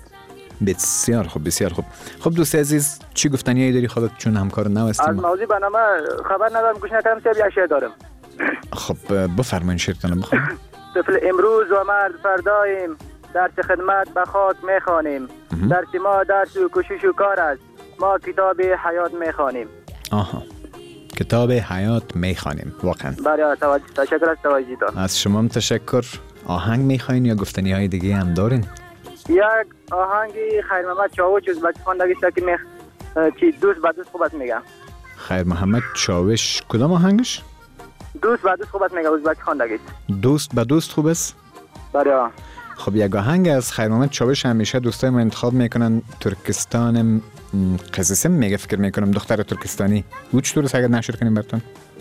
بسیار خوب. خب دوست عزیز چی گفتنی داری خودت چون همکار نو هستی؟ از موضوع برنامه خبر ندارم، گوش نکردم سیب یک شعر دارم. خب بفرمایید شعرتون بخون. طفل امروز و مرد فرداییم، درس خدمت به خاک میخوانیم، درس ما درس و کوشش و کار است، ما کتاب حیات میخوانیم. آها کتاب حیات میخوانیم. واقعا بله تشکر از توجیهتان. از شما هم تشکر. آهنگ میخواین یا گفتنی های دیگه هم دارین؟ یک آهنگی خیر محمد چاوش از بچه خواندگی که چی دوست به دوست خوبت میگم. خیر محمد چاوش کدام آهنگش؟ دوست به دوست خوبت میگم از بچه خواندگی. دوست به دوست خوب است؟ بله. خب یک آهنگ از خیر محمد چاوش همیشه دوستای ما انتخاب میکنن. ترکستان قزسم میگه فکر میکنم دختر ترکستانی. او چطور است اگر نشر کنیم براتون؟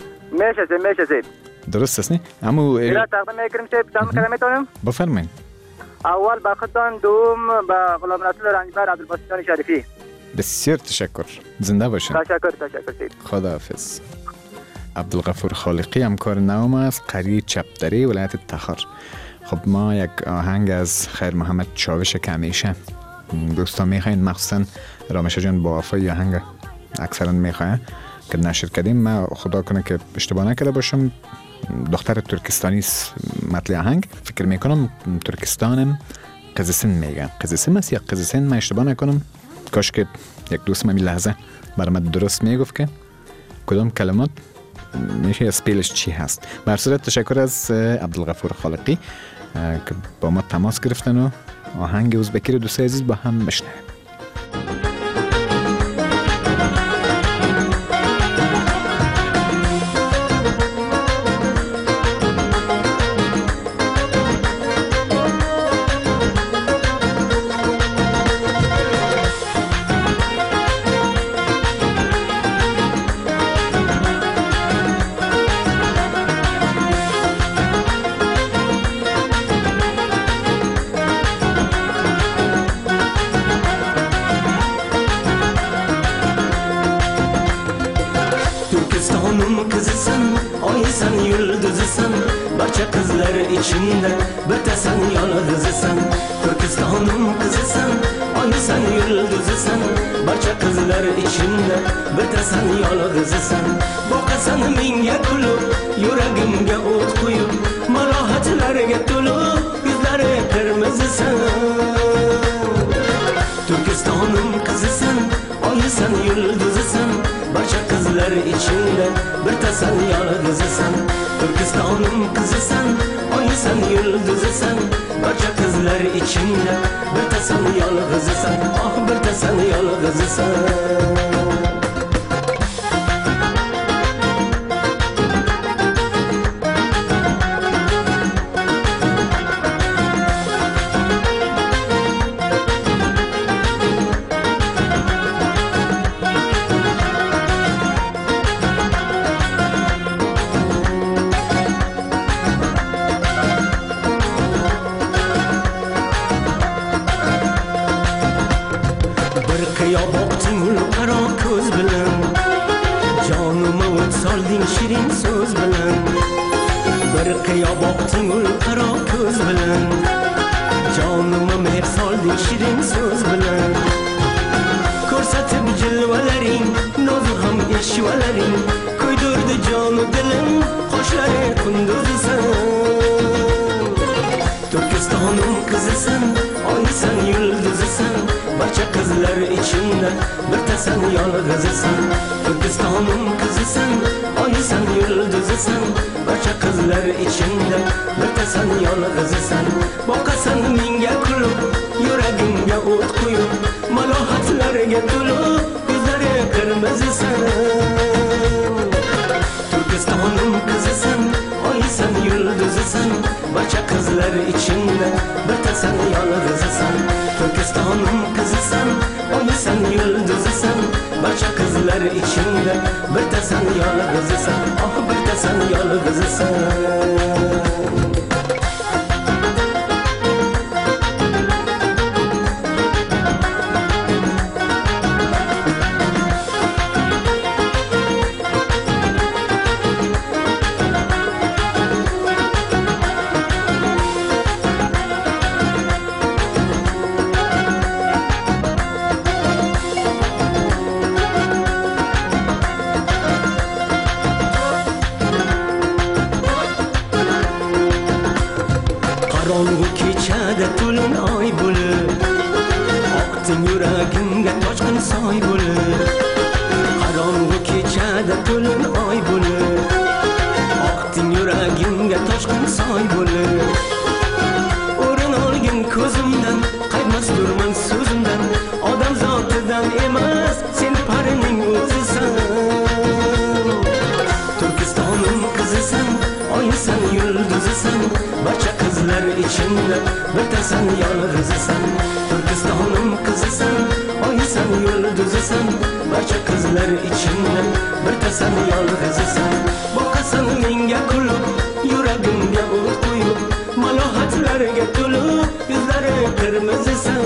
میشه درست است نه؟ اما اینا تقدیم میکنیم چه تمام کلمه میتونیم؟ بفرمایید. اول به خودتان، دوم به غلام رسول رنجبر عبدالباسط جان شریفی. بسیار تشکر. زنده باشین. تشکر سید. خداحافظ. عبدالغفور خالقی همکار نوم است قریه چپدره ولایت تخار. خب ما یک آهنگ از خیر محمد چاوش که همیشه دوستان میخواین، مخصوصا رامشه جان با وفای آهنگ اکثرا میخواه که نشر کردیم. ما خدا کنه که اشتباه نکرده باشم دختر ترکستانی مطلع آهنگ فکر میکنم ترکستانم قزسن میگن. قزسن است یا قزسن؟ من اشتباه نکنم. کاش که یک دوست من لحظه برای من درست میگفت که کدام کلمات میشه اسپیلش چی هست. بر صورت تشکر از عبدالغفور خالقی که با ما تماس گرفتن و آهنگ ازبکی رو دوست عزیز با هم بشنویم. içinde Bıtasan yalnızısın Türkistan'ın kızısın Ay sen yıldızısın Barça kızlar içinde Bıtasan yalnızısın Bakasan minge kulub Yüreğimge ot koyup Marahatlarga tulup Yüzleri kırmızısın Türkistan'ın kızısın Ay sen yıldızısın Barça kızlar içinde Bıtasan yalnızısın Türkistan'ın kızısın Ay sen yıldızısın Barça kızlar içinde Bir de sen yalnızısın Ah bir de sen yalnızısın شیرین سوز بلند برقی آباقتیم و قرا کوز بلند Türkistan'ın kızısın, ay sen yıldızısın. Barcha qizlar içinde bir tasan yolg'izsan. Türkistan'ın kızısın, ay sen yıldızısın. Barcha qizlar içinde bir tasan yolg'izsan. Boqasan menga kulib, yuragimga o't qo'yib, malohatlarga to'lib, ko'zlari qirmizisan. Türkistan'ın kızısın, ay sen yıldızısın. Barcha qizlar içinde bir tasan yolg'izsan. Türkistan'ın kızısın, ay sen yıldızısın. Barcha qizlar içinde bir tasan yolg'izsan. Ah bir tasan yolg'izsan. Qarangu kechada to'lin oy bo'lib, oqtin yuragimga toshqin soy bo'lib. Qarangu kechada to'lin oy bo'lib, oqtin yuragimga toshqin soy bo'lib. O'rin olgin ko'zimdan, qaytmas durman so'zimdan. Odam zotidan emas, sen parining o'zisan. Türkistan'ın kızısın, ay sen yıldızısın. Barcha qizlar içinde bir tasan yolg'izsan. Türkistan'ın kızısın, ay sen yıldızısın. Barcha qizlar içinde bir tasan yolg'izsan. Boqasan menga kulib, yuragimga o't qo'yib, malohatlarga to'lib, yuzlari qirmizisan.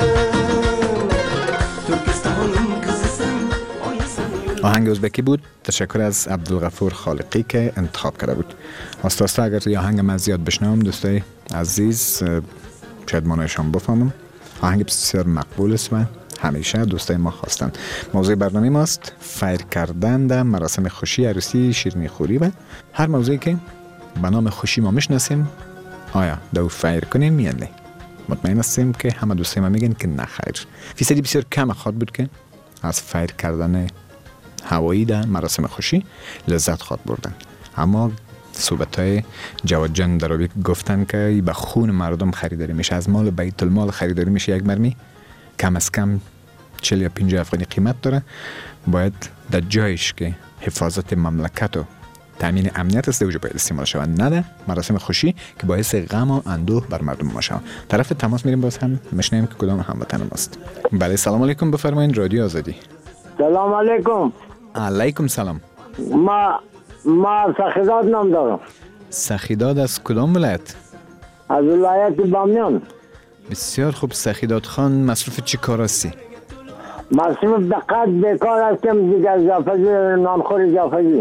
Türkistan'ın kızısın, ay sen آهنگ ازبکی بود. تشکر از عبدالغفور خالقی که انتخاب کرده بود. راستا اگر یه آهنگ من زیاد بشنوم دوستای عزیز شاید مانایشان بفهمم. آهنگ بسیار مقبول است و همیشه دوستای ما خواستن. موضوع برنامه ماست فیر کردن در مراسم خوشی عروسی شیرینی خوری و هر موضوعی که به نام خوشی ما میشناسیم آیا دو فیر کنیم یا نه. مطمئن هستیم که همه دوستای ما میگن که نه خیر. فیصدی بسیار کم خواهد بود که از فیر کردن هوایی در مراسم خوشی لذت خواهد بردن. اما صحبت‌های جواد جان درابی گفتن که به خون مردم خریداری میشه، از مال بیت المال خریداری میشه. یک مرمی کم از کم 40 یا 50 افغانی قیمت داره. باید در جایش که حفاظت مملکت و تامین امنیت است اوجا باید استعمال شود، نه مراسم خوشی که باعث غم و اندوه بر مردم ما شود. طرف تماس میریم، باز هم میشنیم که کدام هموطن ماست. بله سلام علیکم، بفرمایید. رادیو آزادی. سلام علیکم. علیکم سلام. ما سخیداد نام دارم. سخیداد از کدام ولایت؟ از ولایت بامیان. بسیار خوب. سخیداد خان مصروف چی کار هستی؟ مصروف دقت بیکار هستم دیگه، اضافه‌جی نانخور اضافه‌جی.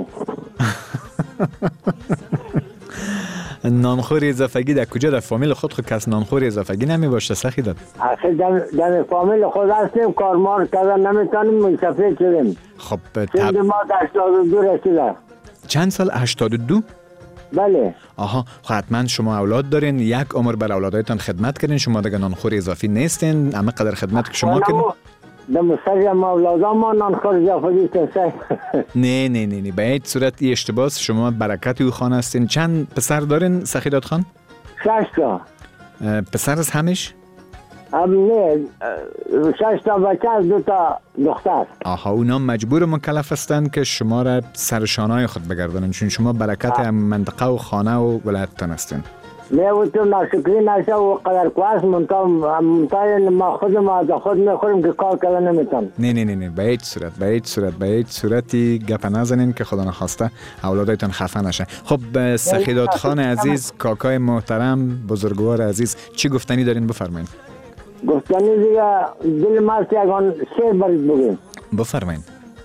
نانخور اضافگی در کجا؟ در فامیل خود کس نانخور اضافگی نمی باشه سخیداد؟ آخه در فامیل خود هستیم، کارمار کردن نمیتونیم، منصفه شدیم. خب سند ما 82 رسیده. چند سال؟ 82؟ بله. آها، حتما شما اولاد دارین، یک عمر بر اولادایتان خدمت کردین، شما دیگه نانخور اضافی نیستین، اما قدر خدمت که شما کردین. در مستقیم ما اولادان ما نانخور اضافی هستیم. نه به این صورت ای اشتباه، شما برکت او خان هستین. چند پسر دارین سخیداد خان؟ 6 تا. پسر از همش؟ نه 6 تا بچه از 2 تا دختر. آها، اونا مجبور و مکلف هستند که شما را سرشانای خود بگردانند، چون شما برکت منطقه و خانه و ولایتتان هستین. نه و تو ناشکری نشه و قدر کواس منطقه ما خود میخوریم که کار کردن نمیتونم. نه به هیچ صورتی گپ نزنین که خدا نخواسته اولادایتان خفه نشه. خب سخیداد خان عزیز، کاکای محترم، بزرگوار عزیز، چی گفتنی دارین؟ بفرمایید. گفتنی دیگه دل ماست یکان شعر برید بگیم. بفرمایید.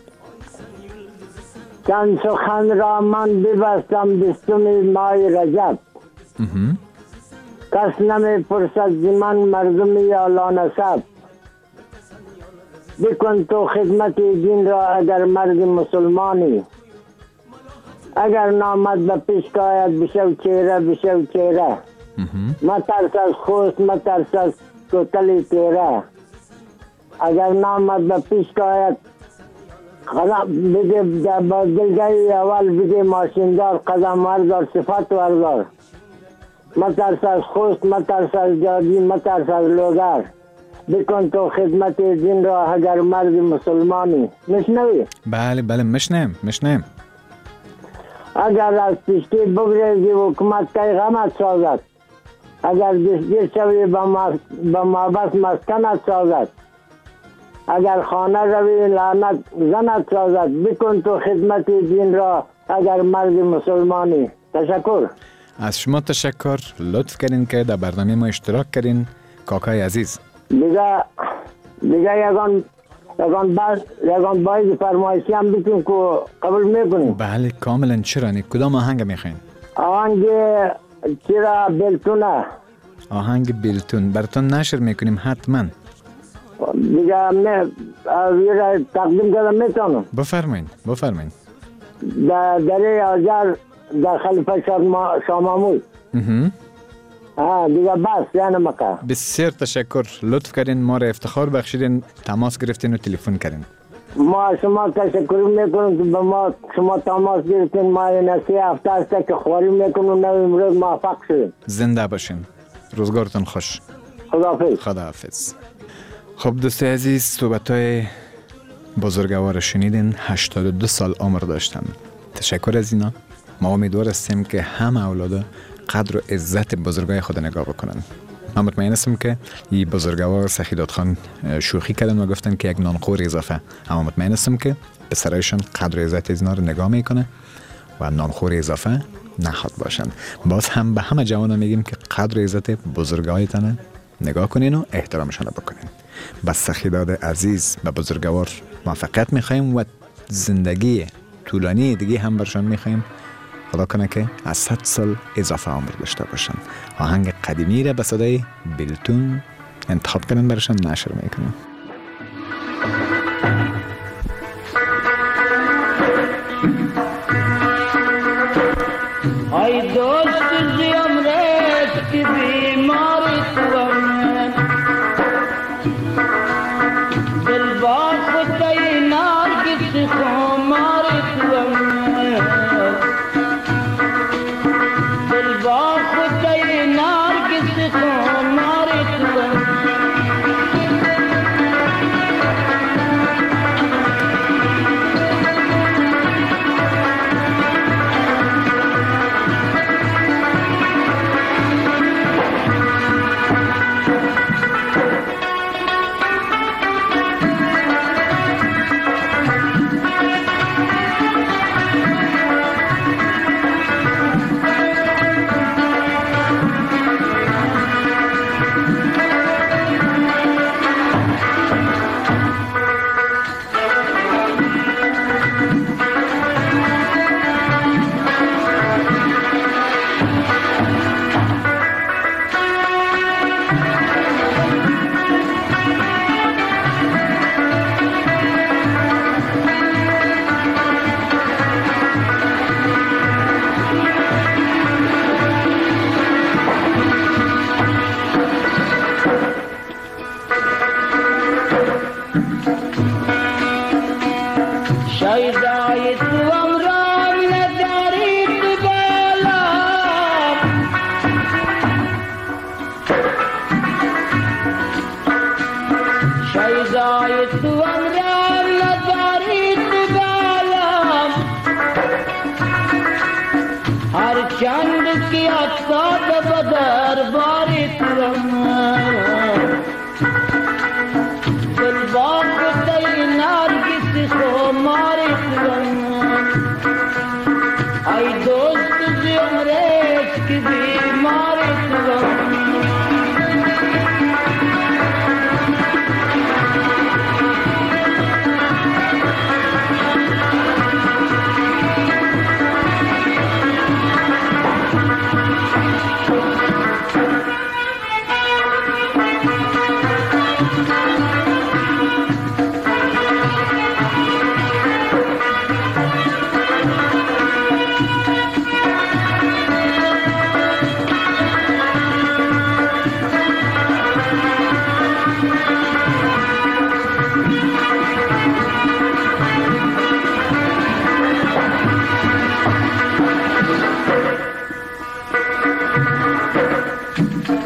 چند سخن را من ببستم 20 ماه رجب، کس نمی پرسد زی من مردمی اعلی نسب. بکن تو خدمت دین را اگر مرد مسلمانی، اگر نامد به پیش کاید بشو چهره مترس از خوست، مترس از کوتلی تیره. اگر نامد به پیش کاید قدم بگه با دلگاهی اول بگه ماشیندار قدم وردار صفت وردار. مترس از خوست، مترس از جادی، مترس از لوگر. بکن تو خدمت دین را اگر مرد مسلمانی. مشنوی؟ بله بله مشنیم. اگر از پشتی بگریزی حکومت کئی غمت سازد. اگر دستگیر شوی به محبس مسکنت سازد. اگر خانه روی لعنت زنت سازد. بکن تو خدمت دین را اگر مرد مسلمانی. تشکر. از شما تشکر، لطف کردین که در برنامه ما اشتراک کردین کاکای عزیز. دیگه یگان باید فرمایشی هم بتون که قبول میکنیم. بله کاملا. چرا نی؟ کدام آهنگ میخواین؟ آهنگ چرا بلتونه. آهنگ بلتون براتون نشر میکنیم حتما. دیگه تقدیم کردم میتونم. بفرمایین. در آجر در خلیفه شاه محمود. دیگه بس یعنی مکه. بسیار تشکر، لطف کردین، ما را افتخار بخشیدین، تماس گرفتین و تلفن کردین. ما شما تشکر میکنم که به ما شما تماس گرفتین. ما این 3 هفته است که خواری میکنم و امروز موفق شدیم. زنده باشین، روزگارتون خوش. خداحافظ. خب دوست عزیز، صحبت‌های بزرگوار شنیدین. 82 سال عمر داشتن. تشکر از اینا. ما امیدوار هستیم که همه اولادا قدر و عزت بزرگای خود نگاه بکنن. من مطمئن هستم که این بزرگوار سخیدات خان شوخی کردن و گفتن که یک نانخور اضافه، اما مطمئن هستم که پسرایشان قدر و عزت از اینا رو نگاه میکنه و نانخور اضافه نخواد باشن. باز هم به همه جوانا میگیم که قدر و عزت بزرگایتان نگاه کنین و احترامشان بکنین. بس سخیدات عزیز به بزرگوار موفقیت میخوایم و زندگی طولانی دیگه هم برشان میخوایم. خدا کنه که از 100 سال اضافه عمر داشته باشن. آهنگ قدیمی را به صدای بلتون انتخاب کردن برشان نشر میکنم. ای دوست زیم رست که بیماری توام دل با خودی نرگس خماری توام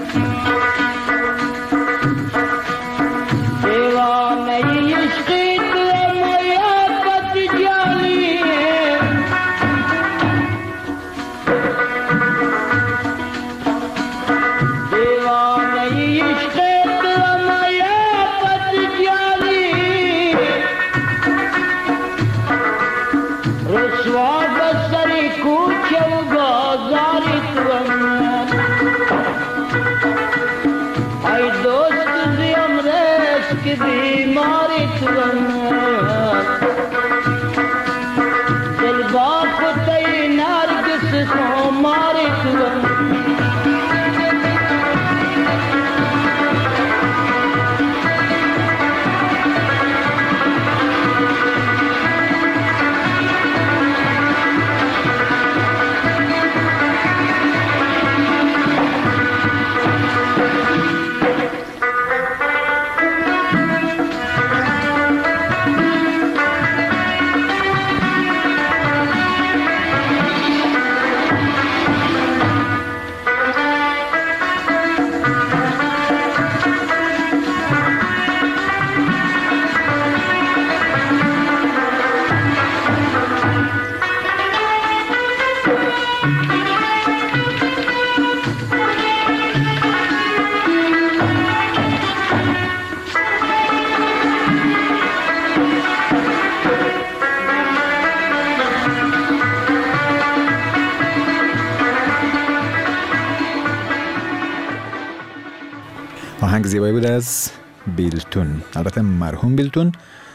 آهنگ زیبایی بود از بیلتون، البته مرحوم بیلتون.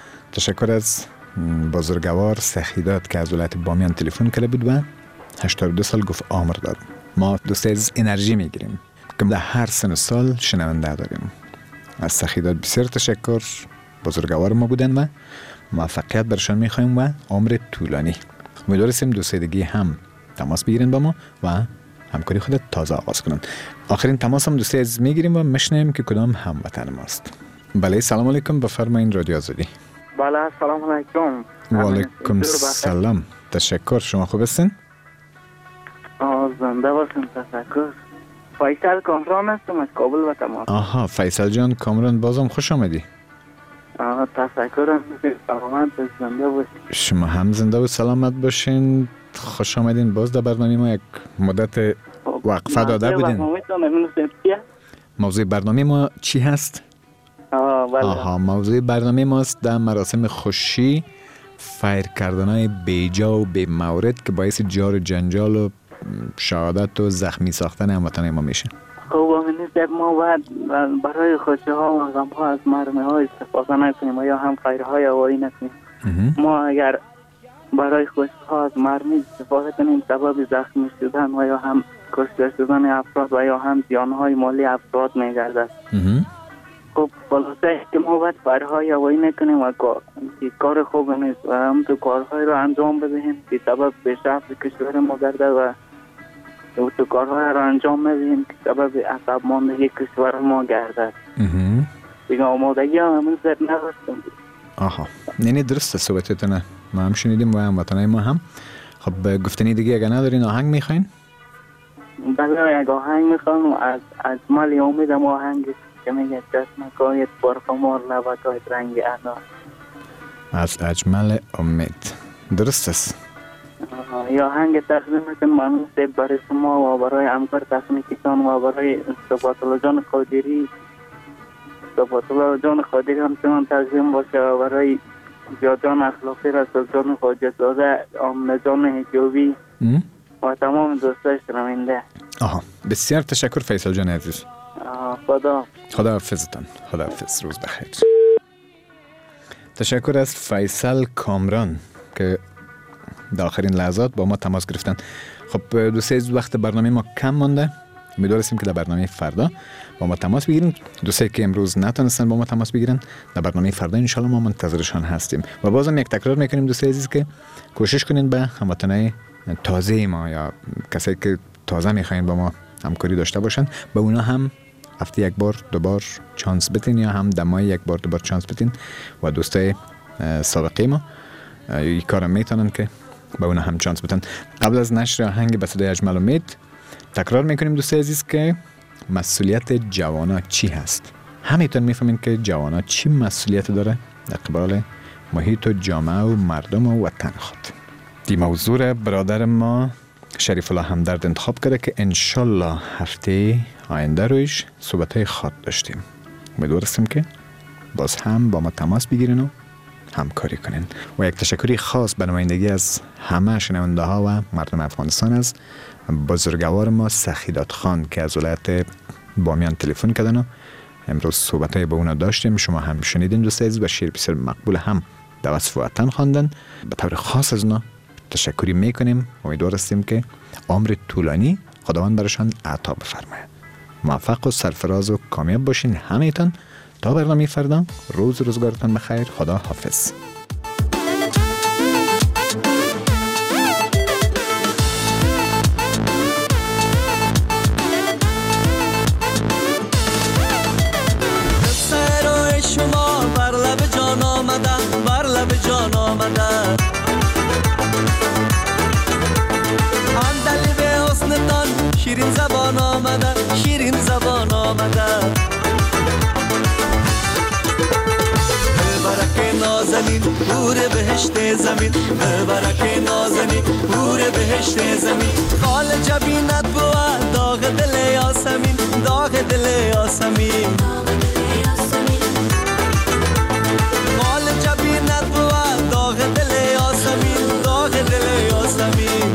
تشکر از بزرگوار سخیداد که از ولایت بامیان تلفن کرده بود و 82 سال گفت عمر داد. ما دوست از انرژی میگیریم که در هر سن و سال شنونده داریم. از سخیداد بسیار تشکر، بزرگوار ما بودن و موفقیت برشان میخوایم و عمر طولانی. امیدواریم دوست دیگه هم تماس بگیرن با ما و همکاری خود تازه آغاز کنن. آخرین تماس هم دوستی عزیز میگیریم و میشنیم که کدام هموطن ماست. بله سلام علیکم، بفرمایید رادیو آزادی. بله سلام علیکم. و علیکم سلام. تشکر، شما خوب هستین؟ زنده باشین. تشکر. فیصل کامران هستم از کابل و تماس. آها فیصل جان کامران، بازم خوش آمدی. تشکر، سلامت زنده باشین. شما هم زنده و سلامت باشین. خوش آمدین. باز در برنامه ما یک مدت وقفه داده بودین. موضوع برنامه ما چی هست؟ بله. موضوع برنامه ماست در مراسم خوشی فیر کردنهای بیجا و بی مورد که باعث جار و جنجال و شهادت و زخمی ساختن هموطنان ما میشه. خب آمینید، ما باید برای خوشی ها و غم ها از مرمه ها استفاده نکنیم و یا هم فیرهای هوایی نکنیم. ما اگر برای خوشی ها از مرمه استفاده کنیم سبب زخمی شدن و یا هم کشته شدن افراد و یا هم زیانهای مالی افراد میگردد. خب خلاصه که ما باید فیرهای هوایی نکنیم و کار خوب نیست و هم تو کارهای رو انجام بدهیم که سبب پیشرفت کشور ما گرده و تو کارهای رو انجام بدهیم که سبب عقب ماندگی کشور ما گردد. دیگه آمادگی هم همون زد نداشتم. آها یعنی درسته صحبتتونه، ما هم شنیدیم و هموطنای ما هم. خب گفتنی دیگه اگه ندارین آهنگ میخواین؟ بله یک آهنگ میخوایم از اجمل امیدم آهنگ که میگه چشمکایت پرخمار لبکایت رنگ انار. از اجمل امید، درست است. یا آهنگ تقدیم میکنم ممنون سیب برای شما و برای همکار تکنیکیتان و برای صباتالله جان خادری. صباتالله جان خادری همچنان تقدیم باشه و برای جان اخلاقی رسول جان خواجه زاده، آمنه جان حجابی و تمام دوستای شنونده. بسیار تشکر فیصل جان عزیز. خدا حافظتان. خدا حافظ، روز بخیر. تشکر از فیصل کامران که در آخرین لحظات با ما تماس گرفتن. خب دوستی از وقت برنامه ما کم مانده، می‌دونستیم که در برنامه فردا با ما تماس بگیریم. دوستایی که امروز نتونستن با ما تماس بگیرن در برنامه فردا ان شاء الله ما منتظرشان هستیم. و بازم یک تکرار میکنیم دوستای عزیز که کوشش کنین به هموطنای تازه ما یا کسایی که تازه میخواین با ما همکاری داشته باشن به اونا هم هفته یک بار دو بار چانس بدین یا هم دمای یک بار دو بار چانس بدین و دوستای سابقه ما این کارم میتونن که به اونا هم چانس بدن. قبل از نشر آهنگ به صدای اجمل امید تکرار میکنیم دوستای عزیز که مسئولیت جوانا چی هست؟ همینطور میفهمین که جوانا چی مسئولیت داره در قبال محیط و جامعه و مردم و وطن خود. دی موضوع برادر ما شریف الله همدرد انتخاب کرده که انشالله هفته آینده رویش صحبت‌های خاص داشتیم. امیدوار هستیم که باز هم با ما تماس بگیرین و همکاری کنین. و یک تشکری خاص به نمایندگی از همه شنونده ها و مردم افغانستان از بزرگوار ما سخیدات خان که از ولایت بامیان تلفن کردن و امروز صحبت‌های با اونا داشتیم. شما هم شنیدین دوست عزیز و شعر بسیار مقبول هم در وصف وطن خواندن. به طور خاص از اونا تشکری میکنیم. امیدوار هستیم که عمر طولانی خداوند برشان عطا بفرماید. موفق و سرفراز و کامیاب باشین همه‌تان. تا برنامه فردا، روز روزگارتان بخیر. خدا حافظ. سرای شما بر لب جان آمده، بر لب جان آمده. اندلی به حسنتان شیرین زبان آمده، شیرین زبان آمده. برکه نازنین پور بهشت زمین، برکه نازنین پور بهشت زمین. خال جبینت بود داغ دل یاسمین، داغ دل یاسمین. خال جبینت بود داغ دل یاسمین، داغ دل یاسمین.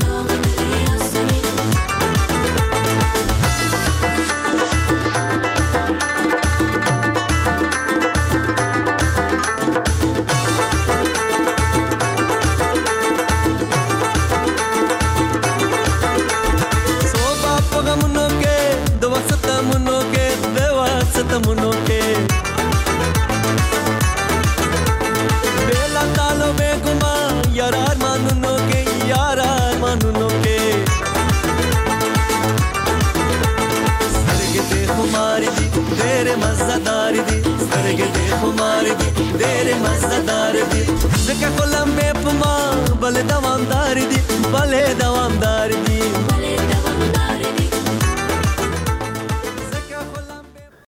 ستمونو के बेला तालो बेगुमा यार मानुनो के यार मानुनो के सरगे दे खुमारी दी तेरे मज़ेदार दी सरगे दे खुमारी दी तेरे मज़ेदार दी ज़का कोलम में पमा बले दवामदार दी बले दवामदार दी